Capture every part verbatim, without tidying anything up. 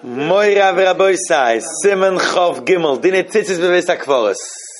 Moira Veraboy says, Simon Chov Gimel, Dine Tzitzis Bebeis HaKvoros.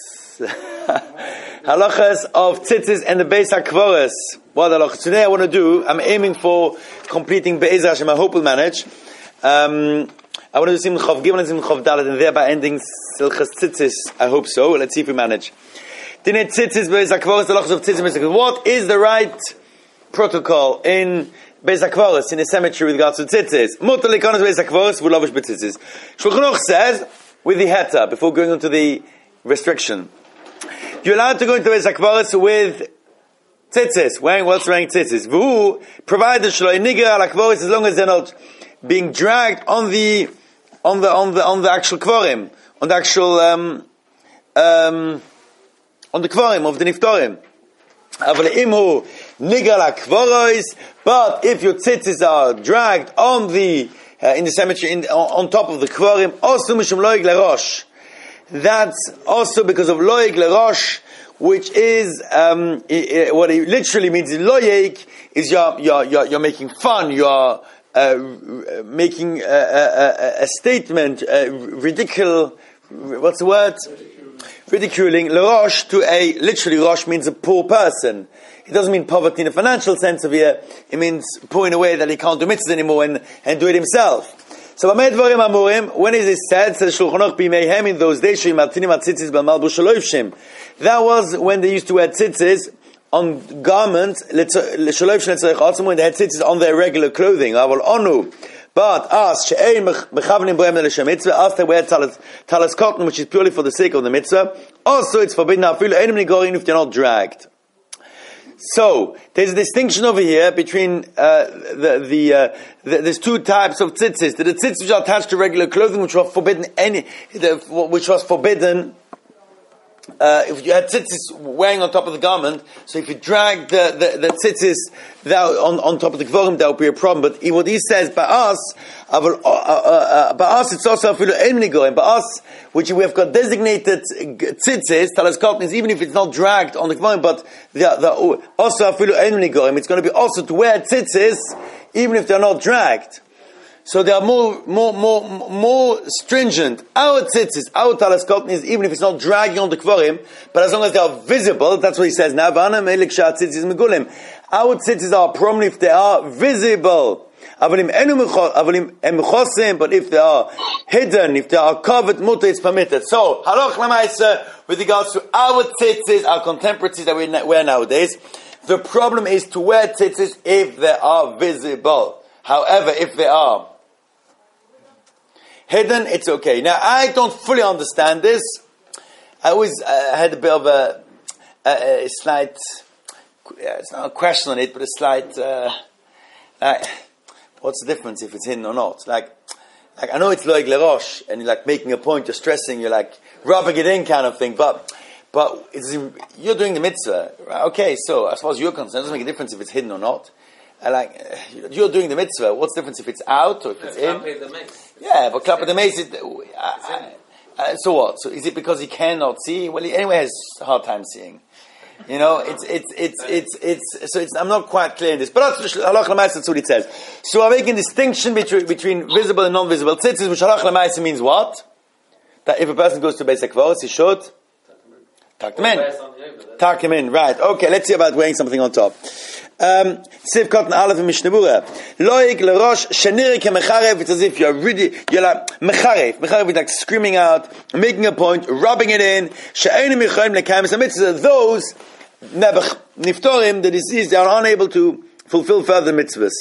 Halachas of Tzitzis and the Beis HaKvoros. What halachas? Today I want to do, I'm aiming for completing Be'ez Hashem, I hope we'll manage. Um, I want to do Simon Chov Gimel and Simon Chov Dalet, and thereby ending Silchas Tzitzis. I hope so. Let's see if we manage. Dine Tzitzis Bebeis HaKvoros, halachas of Tzitzis Bebeis HaKvoros. What is the right protocol in Beis HaKvoros, in a cemetery with regards to tzitzis? Mutar likonos Beis HaKvoros, v'lovish b'tzitzis. Shulchan Aruch says, with the heta, before going on to the restriction, you're allowed to go into Beis HaKvoros with tzitzis, wearing what's wearing tzitzis. V'hu, provided shloi niger al HaKvoros, as long as they're not being dragged on the, on the, on the, on the actual kvorim, on the actual, um, um, on the kvorim of the niftorim. But if your tzitzis are dragged on the uh, in the cemetery in, on, on top of the kvorim, also mishum loig lerosh. That's also because of loig lerosh, which is um, I, I, what it literally means. Loig is you're you're you're, you're making fun. You're uh, making a, a, a statement, a ridicule. What's the word? Ridiculing lerosh to a, literally rosh means a poor person. It doesn't mean poverty in a financial sense of here. It means poor in a way that he can't do mitzvahs anymore and, and do it himself. So when is it said, says Shulchan Aruch b'meihem, in those days, that was when they used to wear tzitzis on garments, when they had tzitzis on their regular clothing. But us, she'ein mechavnim bohem l'shem mitzvah, us they wear talis, talis cotton, which is purely for the sake of the mitzvah. Also, it's forbidden afilu einim nigorin if they're not dragged. So there's a distinction over here between uh, the the, uh, the there's two types of tzitzis. The tzitzis which are attached to regular clothing, which were forbidden any, the, which was forbidden. Uh, if you had tzitzis wearing on top of the garment, so if you drag the, the, the tzitzis that on, on top of the kvorim, that would be a problem. But what he says, by us, uh, uh, uh, uh, by us, it's also afilu ein nigorim. By us, which we have got designated tzitzis, talis cotton, even if it's not dragged on the kvorim, but the, the, also afilu ein nigorim, it's going to be also to wear tzitzis, even if they're not dragged. So they are more, more, more, more stringent. Our tzitzis, our talis cotton is even if it's not dragging on the kvorim, but as long as they are visible, that's what he says now. Our tzitzis are prominent if they are visible. But if they are hidden, if they are covered, mutar, it's permitted. So, halach l'maisa, with regards to our tzitzis, our contemporary tzitzis that we wear nowadays, the problem is to wear tzitzis if they are visible. However, if they are hidden, it's okay. Now, I don't fully understand this. I always uh, had a bit of a, a, a slight, yeah, it's not a question on it, but a slight, uh, like, what's the difference if it's hidden or not? Like, like I know it's loig lerosh, and you're like making a point, you're stressing, you're like rubbing it in kind of thing, but, but it's, you're doing the mitzvah. Okay, so as far as you're concerned, it doesn't make a difference if it's hidden or not. I like, you're doing the mitzvah. What's the difference if it's out or if it's in? Yeah, but clap at the mace. It, uh, uh, so what? So is it because he cannot see? Well, he anyway has a hard time seeing. You know, it's it's it's it's it's. So it's, I'm not quite clear in this, but that's halach l'maisa. That's what it says. So I'm making a distinction between between visible and non-visible tzitzis, which halach l'maisa means what? That if a person goes to Beis HaKvoros, he should tuck them in. Tuck him in, right? Okay, let's see about wearing something on top. Um, Siv Cotton Aleph in Mishnah Berurah. Loig lerosh sheniri kemecharev. It's as if you're really, you're like mecharev. Mecharev is like screaming out, making a point, rubbing it in. She'enim yichayim lekayim mitzvahs. Those niftorim, the deceased, they are unable to fulfill further mitzvahs.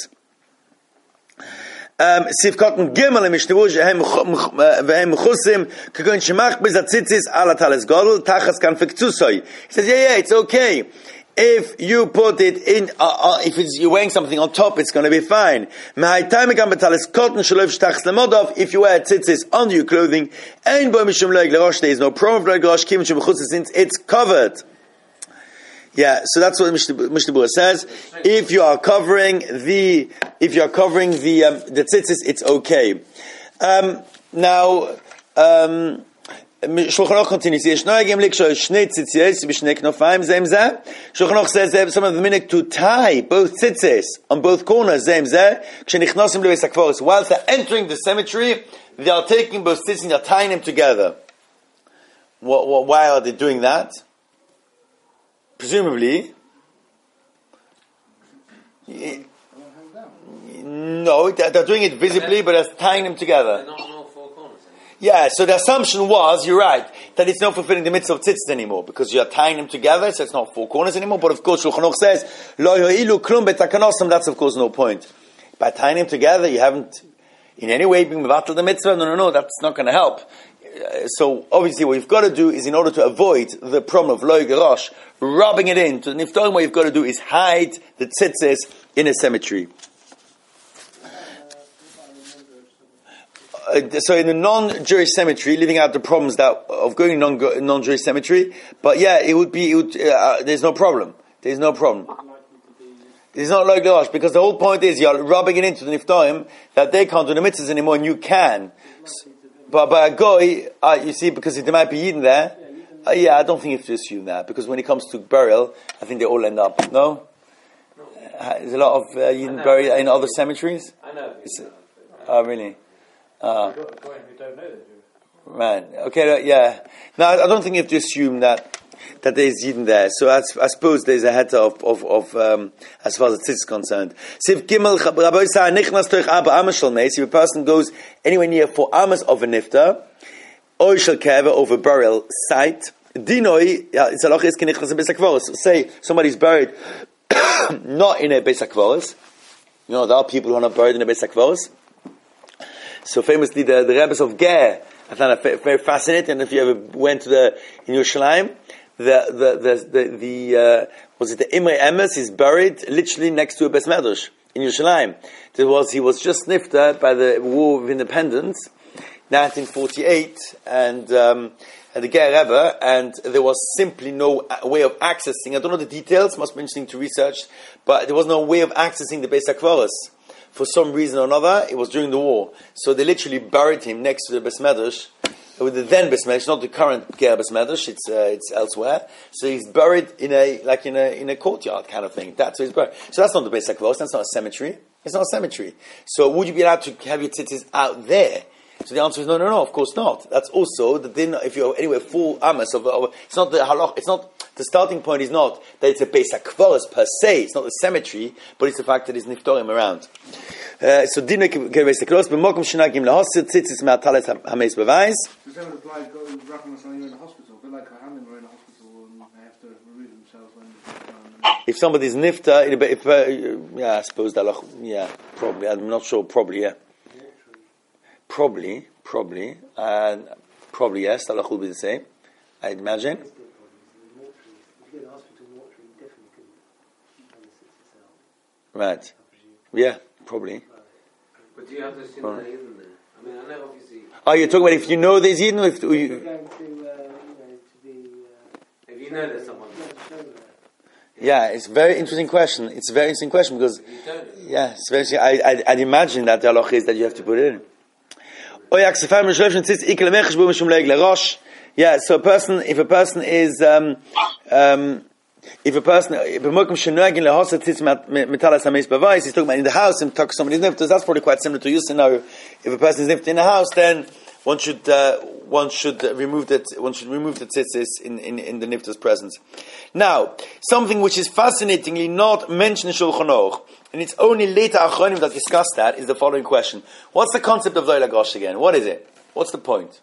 Siv Cotton Gimel in Mishnah Berurah vehem mechusim kagon shemach bezatzitzis ala talis gadol tachas kan fektusoi. He says, yeah, yeah, it's okay. If you put it in, uh, uh, if it's, you're wearing something on top, it's going to be fine. If you wear tzitzis under your clothing, there is no problem since it's covered. Yeah, so that's what Mishnah Berurah says. If you are covering the, if you are covering the um, the tzitzis, it's okay. Um, now, um, Shulchan Aruch continues. Shulchan Aruch says that some of the minhag to tie both tzitzis on both corners. Whilst they're entering the cemetery, they are taking both tzitzis and they are tying them together. What, what, why are they doing that? Presumably, no, they're doing it visibly, but they're tying them together. Yeah, so the assumption was, you're right, that it's not fulfilling the mitzvah of tzitzit anymore, because you're tying them together, so it's not four corners anymore, but of course Shulchan Aruch says, Lo yo'ilu klum betakanosam, that's of course no point. By tying them together, you haven't in any way been mevatel the mitzvah, no, no, no, that's not going to help. Uh, so obviously what you've got to do is, in order to avoid the problem of lo gerosh, rubbing it into the niftarim, what you've got to do is hide the tzitzis in a cemetery. Uh, so in a non-Jewish cemetery, leaving out the problems that of going non non-Jewish cemetery, but yeah, it would be. It would, uh, there's no problem. There's no problem. It's not like Losh, because the whole point is you're rubbing it into the niftarim that they can't do the mitzvahs anymore, and you can. But by a goy, uh, you see, because there might be Yidden there. Uh, yeah, I don't think you have to assume that, because when it comes to burial, I think they all end up. No, uh, there's a lot of uh, Yidden buried in other cemeteries. I know. Oh, really? Uh, right. Okay. Yeah. Now, I don't think you have to assume that that there is Yidden there. So I, I suppose there's a heter of of, of um, as far as the tzitz is concerned. If a person goes anywhere near four amas of a nifta, or shall keva over burial site, dinoi it's a is kenichnas in beis hakvaros. Say somebody's buried not in a beis hakvaros. You know, there are people who are not buried in a beis hakvaros. So famously, the, the rabbis of Ger, I found it very fascinating. And if you ever went to the in Yerushalayim, the the the the, the uh, was it the Imre Emes is buried literally next to a Beis Medrash in Yerushalayim. There was he was just nifted by the War of Independence, nineteen forty-eight, and um, at the Ger Rebbe, and there was simply no way of accessing. I don't know the details; must be interesting to research, but there was no way of accessing the Beis HaKvaros. For some reason or another, it was during the war. So they literally buried him next to the Beis Medrash, with the then Beis Medrash, not the current Ger Beis Medrash, it's, uh, it's elsewhere. So he's buried in a, like in a, in a courtyard kind of thing. That's where he's buried. So that's not the Beis HaKvaros, that's not a cemetery. It's not a cemetery. So would you be allowed to have your tzitzis out there? So the answer is no, no, no, of course not. That's also the din, if you're anyway full amas of, of, it's not the halach, it's not, the starting point is not that it's a Beis HaKvaros per se, it's not the cemetery, but it's the fact that it's niftorim around. Uh, so dinner can be Beis HaKvaros, but mokum shenagim lehosid, tzitzis me'atalet hameis beweis. Does that apply going Rachmas when you're in the hospital? But like a Hanim were in the hospital and they have to remove themselves when if somebody's nifta, if, uh, yeah, I suppose that, yeah, probably, I'm not sure, probably, yeah. Probably, probably, uh, probably yes, the halach will be the same, I'd imagine. Right. Yeah, probably. But do you have to assume that there isn't there? I mean, I know obviously... Oh, you're talking about if you know there's Eden, or if you... If you know there's someone... Yeah, it's a very interesting question. It's a very interesting question because... Yeah, it's very interesting. I, I, I'd imagine that the halach is that you have to put it in. Yeah, so a person, if a person is, um, um, if a person, if a mokum shenagin lehosa tzitz metalas hameis bavais, he's talking about in the house and talk to somebody's niftas. That's probably quite similar to your scenario. If a person is nifted in the house, then one should uh, one should uh, remove that one should remove the tzitzis in, in, in the nifta's presence. Now, something which is fascinatingly not mentioned in Shulchan Aruch, and it's only later Achronim that discuss that, is the following question: what's the concept of Zoy Lagosh again? What is it? What's the point?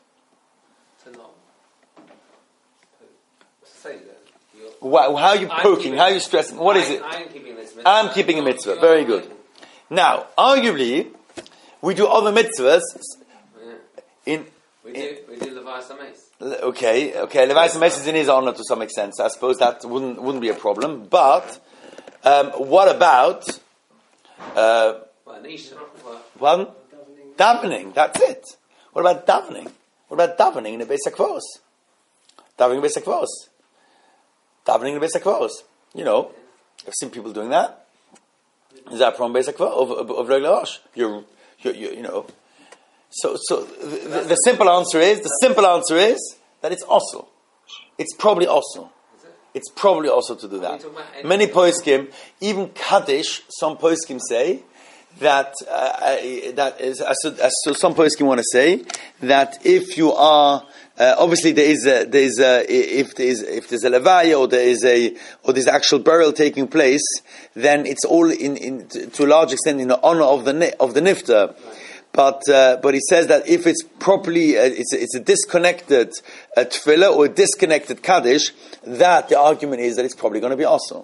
Wow, how are you poking? How are you stressing? What is it? I'm keeping this mitzvah. I'm keeping a mitzvah. Very good. Now, arguably, we do other mitzvahs. In, we do we do Levi's Hameis. Okay, okay. Levi's Hameis is in his honor to some extent. So I suppose that wouldn't wouldn't be a problem. But um, what about uh, one davening? That's it. What about davening? What about davening in the Beis HaKvaros? Davening in the Beis HaKvaros. Davening in the Beis HaKvaros. You know, I've seen people doing that. Is that from Beis HaKvaros of of regular Rosh? You're, you're, you you know. So, so the, the, the simple answer is the simple answer is that it's also. It's probably also. It's probably also to do that. Many poskim, even Kaddish, some poskim say that uh, that is as so, as so some poskim want to say that if you are uh, obviously there is a, there is a, if there is if there's a levaya or there is a or there's actual burial taking place, then it's all in, in to a large extent in the honor of the of the nifter. But uh, but he says that if it's properly, uh, it's, it's a disconnected uh, tefillah or a disconnected kaddish, that the argument is that it's probably going to be also.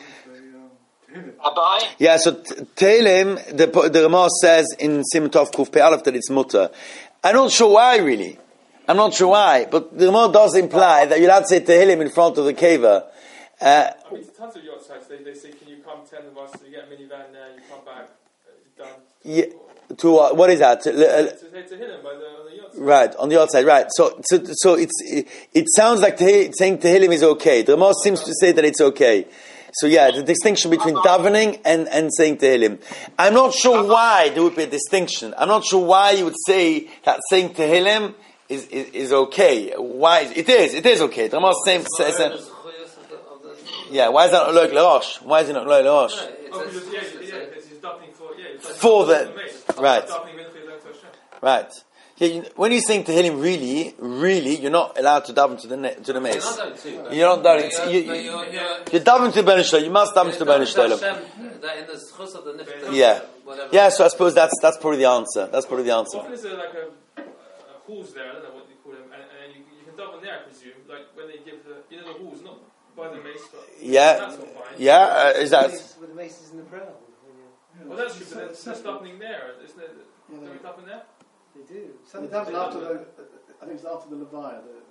Abai? Yeah, so Tehillim, the the Ramah says in Siman Tov Kuf Pei Aleph that it's mutter. I'm not sure why really. I'm not sure why, but the Ramah does imply that you'll have to say Tehillim in front of the keva. Uh, I mean, tons of yacht sites, they, they say, can you come ten of us, you get a minivan there, you come back, uh, done. yeah. To uh, what is that? To, uh, to, to hit him by the, on the yacht side. Right, on the outside, right. So, so, so it's, it, it sounds like tehi, saying Tehillim is okay. The Ramah seems to say that it's okay. So yeah, the distinction between davening and, and saying Tehillim. I'm not sure why there would be a distinction. I'm not sure why you would say that saying Tehillim is, is, is okay. Why? It is, it is okay. The Ramah says, says that, yeah, why is that not Loik L'Rosh? Why is it not Loik L'Rosh? Oh, because, yeah, yeah, because he's davening for, yeah, it's like For the, right. davening with the Hashem. Right. Yeah, you, when you saying Tehillim, really, really, you're not allowed to daven to the ne- to the mace. You're not davening. You, you, you're davening to the Ben Shalom. You must daven to the Ben Shalom. Yeah. Yeah. So I suppose that's that's probably the answer. That's probably the answer. Often is there like a, a, a halls there? I don't know what you call them, and, and you, you can daven there, I presume. Like when they give the, you know, the halls, not by the mace, but Yeah. that's not fine. Yeah. Uh, is that? With the maces in the prayer. Well, that's true, but there's there's davening there, isn't there? Yeah, Don't we daven there? They do. So it happens after the, I think it's after the Levaya. The,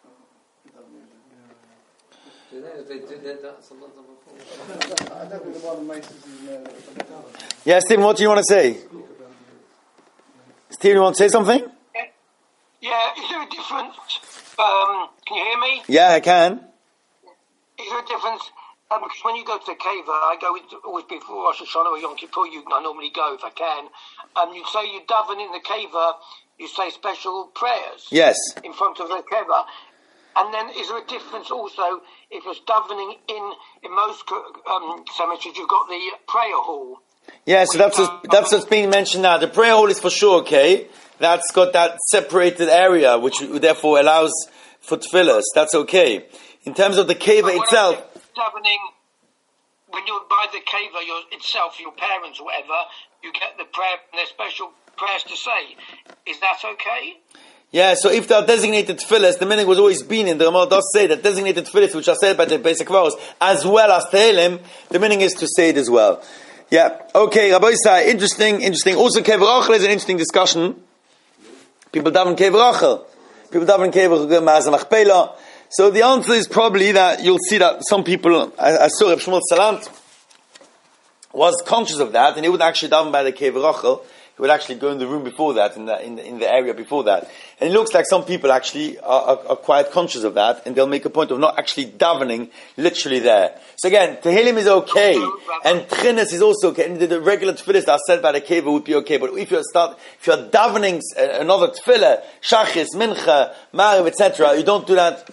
Do they? They did that sometimes before. I don't think the one of the Masons is uh, Yeah, Stephen. What do you want to say? Stephen, you want to say something? Yeah, is there a difference? Um, can you hear me? Yeah, I can. Is there a difference? Um, because when you go to the cave, I go with, always before Rosh Hashanah or Yom Kippur, you, I normally go if I can. Um, you say you daven in the cave, you say special prayers. Yes. In front of the cave. And then is there a difference also if you're davening in, in most um, cemeteries, you've got the prayer hall? Yeah, so that's what's, that's what's being mentioned now. The prayer hall is for sure okay. That's got that separated area, which therefore allows for tefillahs. That's okay. In terms of the cave itself, davening, when you're by the cave itself, your parents or whatever, you get the prayer and there's special prayers to say. Is that okay? yeah, so if there are designated tefillahs, the meaning was always been in the Ramah does say that designated tefillahs, which are said by the basic vows, as well as Tehillim, the meaning is to say it as well. Yeah, okay, Rabbi Yisai, interesting, interesting. Also, Kever Rachel is an interesting discussion. People daven Kever Rachel. People daven Kever Ma'azeh Machpelah. So the answer is probably that you'll see that some people, I, I saw Reb Shmuel Salant was conscious of that, and he would actually daven by the Kever Rachel. He would actually go in the room before that, in the in the, in the area before that. And it looks like some people actually are, are, are quite conscious of that, and they'll make a point of not actually davening literally there. So again, Tehillim is okay, and Tchinas is also okay, and the, the regular tefillahs that are said by the Kever would be okay. But if you start, if you're davening another tefillah, Shachis, Mincha, Mariv, et cetera, you don't do that.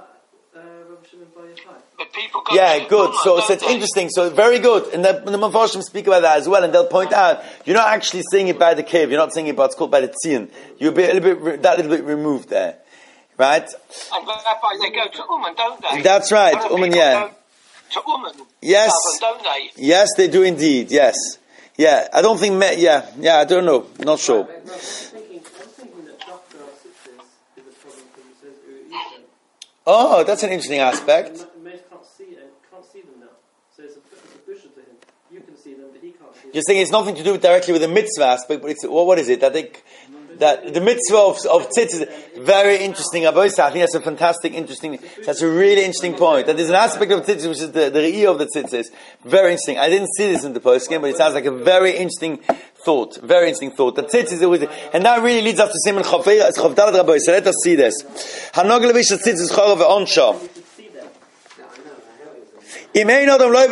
But people go Yeah, to good. Mumma, So, don't so it's they? interesting. So very good. And the, the Mefarshim speak about that as well, and they'll point out you're not actually saying it by the cave. You're not saying it, but it's called by the tzion. You're a, bit, a little bit re- that little bit removed there, right? And that's why they go to Uman, don't they? That's right, Other Uman, people yeah. go to Uman, Yes. daven, don't they? Yes, they do indeed. Yes, yeah. I don't think. Me- yeah, yeah. I don't know. Not sure. I was thinking, I was thinking that Doctor Sitsis is a problem because he says U'isha. Oh, that's an interesting aspect. The mace can't see it, can't see them now. So it's a, it's a busha to him. You can see them, but he can't see them. You're saying it's nothing to do directly with the mitzvah aspect, but it's what? What is it? I think that the mitzvah of, of tzitz is very interesting. I think that's a fantastic, interesting. That's a really interesting point. That there's an aspect of tzitz which is the the re'iyah of the tzitzis. Very interesting. I didn't see this in the post game, but it sounds like a very interesting thought. Very interesting thought. The tzitz is always, and that really leads us to Simon Chafei Chavdalat Rabbi. So let us see this. Hanogel vish tzitz is chorov ve'onsha. You could see them. Finally,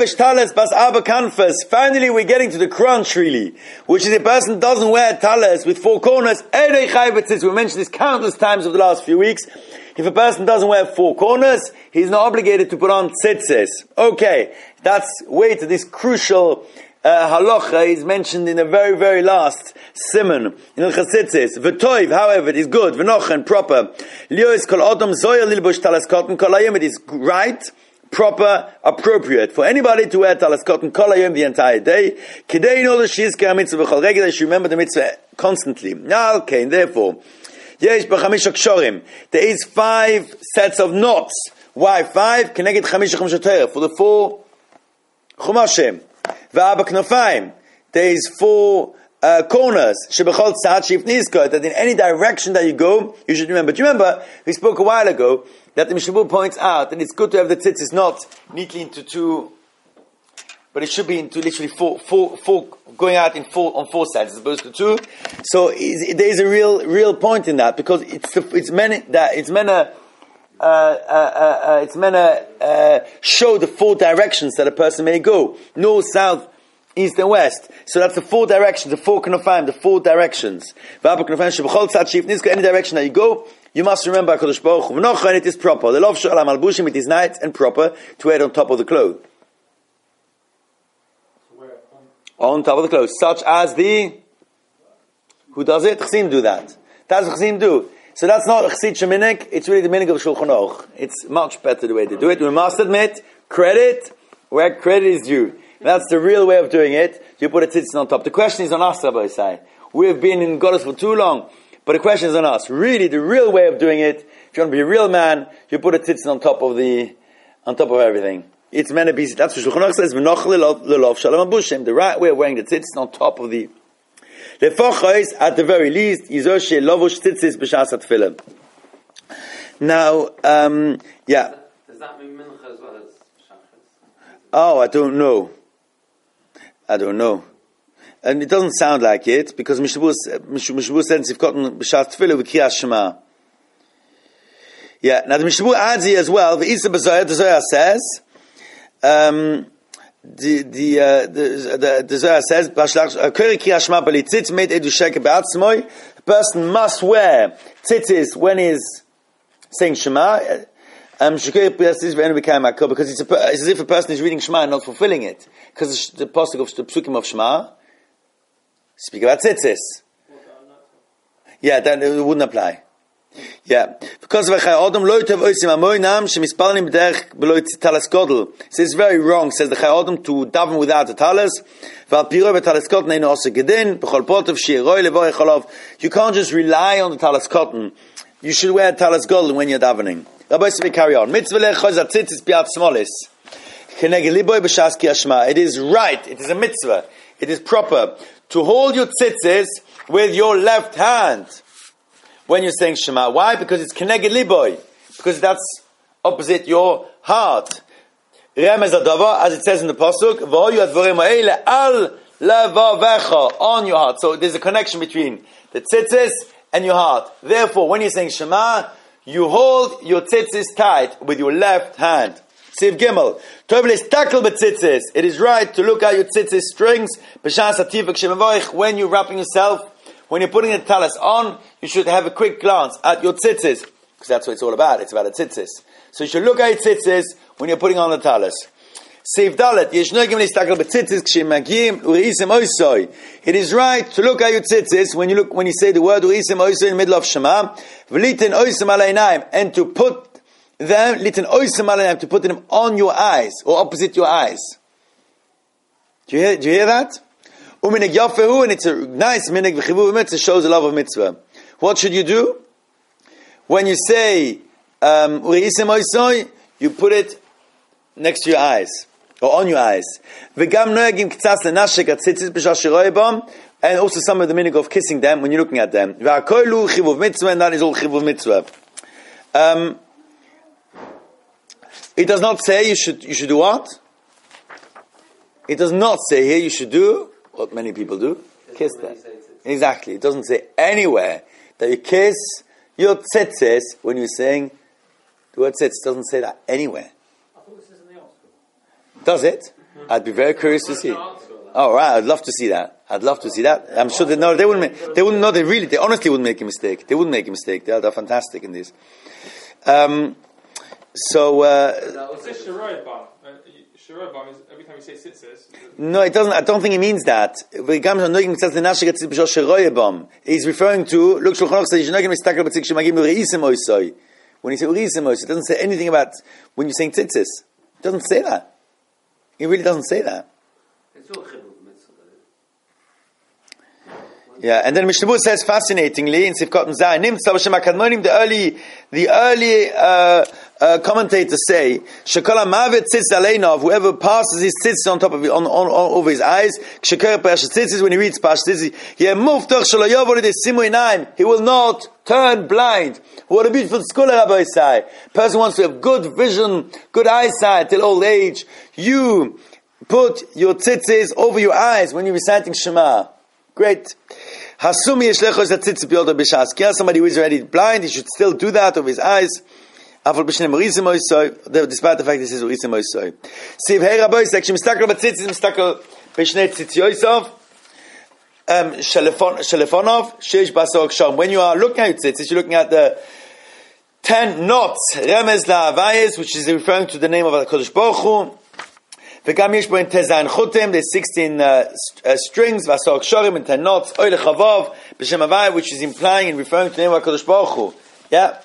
we're getting to the crunch, really, which is a person doesn't wear talis with four corners. We mentioned this countless times over the last few weeks. If a person doesn't wear four corners, he's not obligated to put on tzitzis. Okay, that's wait, this crucial uh, halacha is mentioned in the very, very last simon in Hilchos Tzitzis. V'toiv, however, it is good, v'nochen, proper. Liois kol odom zoyer lilbush talas cotton kol hayom, it is right, proper, appropriate for anybody to wear talas cotton kol hayom the entire day. Kidei in order she is kei mitzvah v'chol regel, they should remember the mitzvah constantly. Now, okay, and therefore, yesh b'chamisha kshorim, there is five sets of knots. Why five? Keneged chamisha chamisha Torah, for the four chumashim. V'aba knofayim, there is four uh, corners. Shebechol tzad shif nizkot, that in any direction that you go, you should remember. Do you remember, we spoke a while ago, that the Mishnah Berurah points out that it's good to have the tzitzis not neatly into two, but it should be into literally four, four, four, going out in four, on four sides as opposed to two. So is, there is a real, real point in that, because it's, it's meant that, it's meant to, uh, uh, uh, uh, it's meant to, uh, show the four directions that a person may go. North, south, east and west. So that's the four directions, the four knofayim, the four directions. Any direction that you go, you must remember HaKadosh Baruch Hu. And it is proper. The love shalom al bushim, it is nice and proper to wear it on top of the clothes. On top of the clothes. Such as the, who does it? Chassim do that. That's what Chassim do. So that's not Chassid Sheminik, it's really the minik of Shulchan Aruch. It's much better the way to do it. We must admit, credit where credit is due. That's the real way of doing it. You put a tzitzit on top. The question is on us, Rabbi Isai. We have been in Goddess for too long, but the question is on us. Really, the real way of doing it, if you want to be a real man, you put a tzitzit on top of the, on top of everything. It's meant to be, that's what Shulchan Aruch says, V'noch shalom abushim. The right way of wearing the tzitzit on top of the, Lefochos, at the very least, Yizor she lovush tzitzis b'shas hatfilah. Now, um, yeah. Does that mean mincha as well as shachas? Oh, I don't know. I don't know. And it doesn't sound like it, because Mishnah Berurah says, if gotten b'shas tefillah with Kriyas Shema. Yeah, now the Mishnah Berurah adds here as well, the Isa B'Zohar, the Zohar says, um, the, the, uh, the, the, the Zohar says, Kori Kriyas Shema b'litzitz made edu sheker b'atzmoi, the person must wear tzitzis when he's saying Shema, Um, because it's, a, it's as if a person is reading Shema and not fulfilling it. Because the pasuk of the psukim of Shema speak about tzitzis. Yeah, that it wouldn't apply. Yeah, because of Adam loitev oisim amoinam shemispalnim b'derech below talas godel. So it's very wrong. Says the Chai Adam to daven without the talas. V'al piro b'talas cotton eino also gedin b'chol potov shiroi levorech olav. You can't just rely on the talas cotton. You should wear talas godel when you're davening. Rabbi Yosef, carry on. Mitzvah lechos atzitzis biat smolis. Keneged liboy b'shas ki hashma. It is right. It is a mitzvah. It is proper to hold your tzitzis with your left hand when you're saying Shema. Why? Because it's keneged liboy. Because that's opposite your heart. Remez adava, as it says in the pasuk, v'hoyu advorim ha'ele al levavecha, on your heart. So there's a connection between the tzitzis and your heart. Therefore, when you're saying Shema, you hold your tzitzis tight with your left hand. Siv Gimel. It is right to look at your tzitzis strings. When you're wrapping yourself, when you're putting the talis on, you should have a quick glance at your tzitzis. Because that's what it's all about. It's about the tzitzis. So you should look at your tzitzis when you're putting on the talis. Siv Dalet. It is right to look at your tzitzis when you look, when you say the word U'isim Oisoi in the middle of Shema. And to put them, to put them on your eyes, or opposite your eyes. Do you hear, do you hear that? And it's a nice minig v'chivu v'mitzvah, it shows the love of mitzvah. What should you do? When you say um, you put it next to your eyes, or on your eyes. And also some of the minig of kissing them when you're looking at them. And that is all chivuv mitzvah. Um, it does not say you should you should do what? It does not say here you should do what many people do. Kiss them. Exactly. It doesn't say anywhere that you kiss your tzitzis when you're saying the word tzitz. It doesn't say that anywhere. I thought this is in the article. Does it? I'd be very curious to see. Oh, right. I'd love to see that. I'd love to see that. I'm sure they no, they wouldn't make, they wouldn't know, they really, they honestly wouldn't make a mistake. They wouldn't make a mistake. They're, they're fantastic in this. Um, so, uh, It says Shiroi Bam. Uh, Shiroi Bam is every time you say tzitzis. no, it doesn't. I don't think he means that. He's referring to, look, Shulchan Aruch says, you're not going to be stuck up at six Shemagim Urisim Oisoi. When you say Urisim Oisoi, it doesn't say anything about when you're saying tzitzis. It doesn't say that. It really doesn't say that. It's all chibur mitzvah. Yeah, and then Mishnah Berurah says fascinatingly in Sivkot Zayin, Nimtza b'Shem HaKadmonim, the early, the early uh, uh, commentators say, Shekol HaMavet tzitz aleinov, whoever passes his tzitz on top of on, on, on over his eyes, Ksheker Parashat Tzitzis, when he reads Parashat Tzitzis, Yemuf toch shelo yavor lidei simu einayim, he will not turn blind. What a beautiful scholar, Rabbi Isai. Person wants to have good vision, good eyesight till old age. You put your tzitzis over your eyes when you're reciting Shema. Great. Hasumi yeshlecho is a tzitz b'yodo b'shas. Somebody who is already blind, he should still do that over his eyes. Despite the fact this is urisim oisoi. Siv hey Rabbi Isai, k'shemistakel b'tzitzis, mistakel b'shnei tzitz yoisov, shelefonov, sheish basok shom. When you are looking at tzitzis, you're looking at the ten knots, remez la'avayis, which is referring to the name of HaKadosh Baruch Hu. There's sixteen uh, uh, strings, Vasok Shorim, and ten knots, Oile Chavav, B'Shem Havai, which is implying and referring to the name of HaKadosh Baruch Hu. Yeah.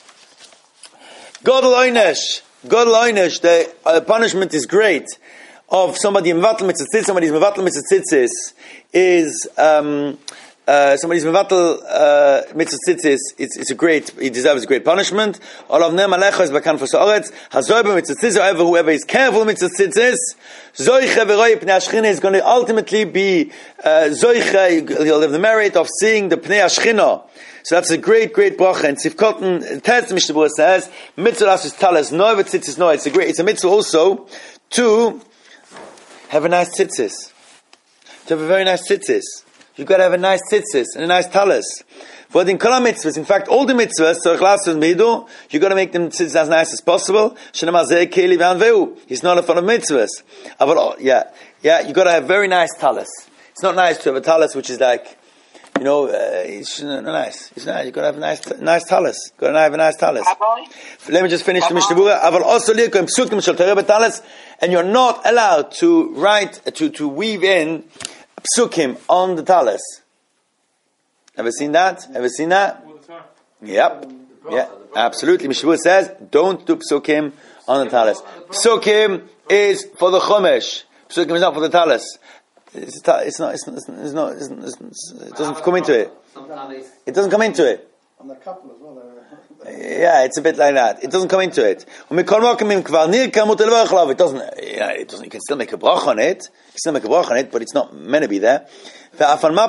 God Loinesh, God Loinesh, the uh, punishment is great of somebody Mevatel Mitzvah Tzitzis, somebody's Mevatel Mitzvah Tzitzis is, um, Uh, somebody's mevatel uh, mitzvah tzitzis. It's it's a great. He deserves a great punishment. All of them alecha is bakan for sa'aretz. Hazoyba mitzvah tzitzis. However, whoever is careful mitzvah tzitzis, zoiche v'roi pnei hashchina is going to ultimately be uh, zoiche. He'll have the merit of seeing the pnei hashchina. So that's a great, great bracha. And Sivkotten Tes Mishnah Berurah says mitzvah lasus talas no v'tzitzis no. It's a great. It's a mitzvah also to have a nice tzitzis. To have a very nice tzitzis. You've got to have a nice tzitzis and a nice talis. For the kol mitzvahs, in fact, all the mitzvahs, you've got to make them tzitzis as nice as possible. He's not a fan of mitzvahs. Yeah, yeah, you've got to have very nice talis. It's not nice to have a talis which is like, you know, uh, it's not nice. It's not. You've got to have a nice, nice talis. You've got to have a nice talis. Let me just finish the Mishnah Berurah. And you're not allowed to write, to, to weave in psukim on the talis. Ever seen that? Ever seen that? All the time. Yep. Yeah, absolutely. Mishnah Berurah says, don't do psukim on the talis. Psukim is for the chumash. Psukim is not for the talis. It's, it's not, it's not, it's not, it's not it's, it doesn't come into it. It doesn't come into it. On the couple as well. Yeah, it's a bit like that. It doesn't come into it. It doesn't, yeah, it doesn't, you can still make a brach on it. You can still make a brach on it, but it's not meant to be there. Also on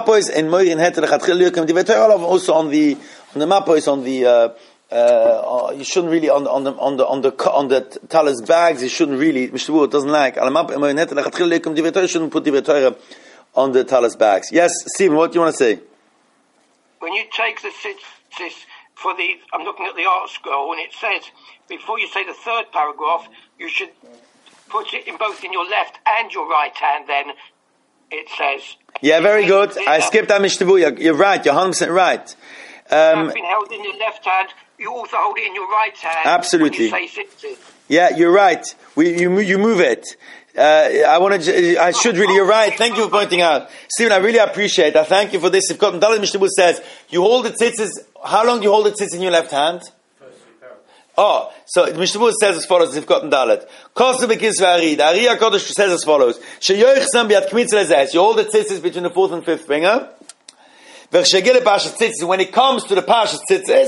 the, on the mapos, on the, uh, uh, you shouldn't really, on the, on the, on the, on the, on the talis bags, you shouldn't really, Mishnah Berurah doesn't like, you shouldn't put divrei Torah on the talis bags. Yes, Stephen, what do you want to say? When you take the tzitzis for the, I'm looking at the art scroll, and it says, before you say the third paragraph, you should put it in both in your left and your right hand, then it says. Yeah, very good. I skipped that, Mishnah Berurah. You're right, you're one hundred percent right. Um, it's been held in your left hand, you also hold it in your right hand. Absolutely. When you say tzitzis. Yeah, you're right. We, you, you move it. Uh, I want to, I should really, you're right. Thank you for pointing out. Stephen, I really appreciate it. I thank you for this. If Cotton Dalit Mishnah Berurah says, you hold the tzitzis, how long do you hold the tzitzis in your left hand? Oh, so Mishnah Berurah says as follows, if Cotton Dalit. Kosu b'kisva arid. Ari HaKodesh says as follows. Sheyoichsam biat kmitz lezes. You hold the tzitzis between the fourth and fifth finger. V'chshegele pashas tzitzis. When it comes to the pashas tzitzis,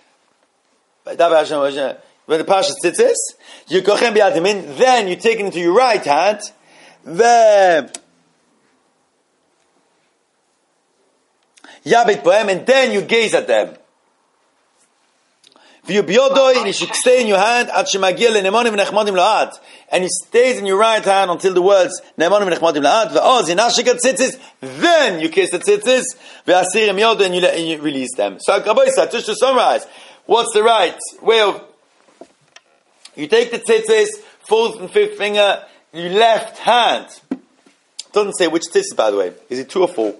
when the pashas tzitzis, you kochem biat yamin, then you take it into your right hand, the yabit bohem, and then you gaze at them. And you should stay in your hand and he stays in your right hand until the words then you kiss the tzitzis and you, and you release them. So just to summarize, what's the right way of, you take the tzitzis, fourth and fifth finger, your left hand. It doesn't say which tzitzis, by the way. Is it two or four?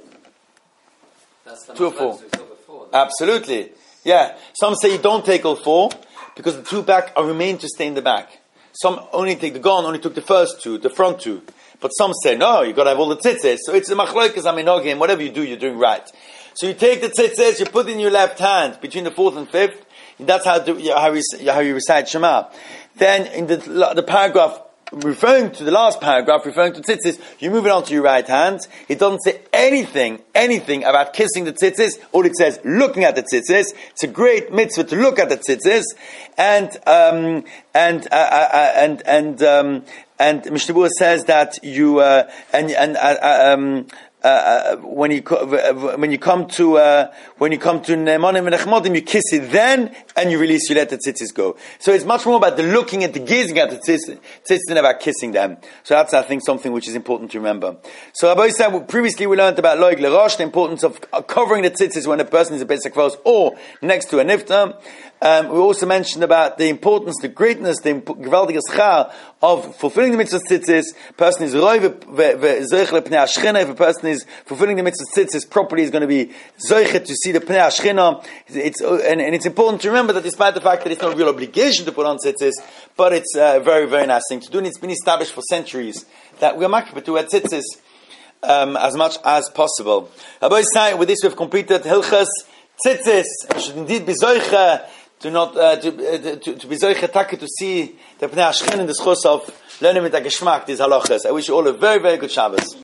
That's two or four. Absolutely. Yeah, some say you don't take all four. because the two back are remain to stay in the back. Some only take the Gaon only took the first two, the front two. But some say, no, you gotta have all the tzitzis. So it's a machloikas aminogim, whatever you do, you're doing right. So you take the tzitzis, you put it in your left hand, between the fourth and fifth, and that's how, do, how, you, how you recite Shema. Then in the, the paragraph, referring to the last paragraph, referring to tzitzis, you move it onto your right hand. It doesn't say anything, anything about kissing the tzitzis. All it says, looking at the tzitzis. It's a great mitzvah to look at the tzitzis. And, um, and, uh, uh, and, and, um, and Mishnah Berurah says that you, uh, and, and, uh, um, Uh, uh, when you when you come to uh, when you come to Ne'emanim and Echmodim, you kiss it then, and you release. You let the tzitzis go. So it's much more about the looking at the gazing at the tzitzis, tzitzis than about kissing them. So that's, I think, something which is important to remember. So Abba said previously we learned about loig lerosh, the importance of covering the tzitzis when a person is a basic cross or next to a nifta. Um, we also mentioned about the importance, the greatness, the gewaltige schar of fulfilling the mitzvah tzitzis. Person is roiv ve'zoich lepnei hashchina. If a person is fulfilling the mitzvah tzitzis properly, is going to be zoichet to see the pnei hashchina. It's and, and it's important to remember that despite the fact that it's not a real obligation to put on tzitzis, but it's a very very nice thing to do, and it's been established for centuries that we're makbet to wear tzitzis um, as much as possible. With this, we've completed hilchas tzitzis. We should indeed be zoichet. To not uh, to, uh, to to be zoichet to see the pnei hashchina in the schos of learning with the geschmack these halachas. I wish you all a very very good Shabbos.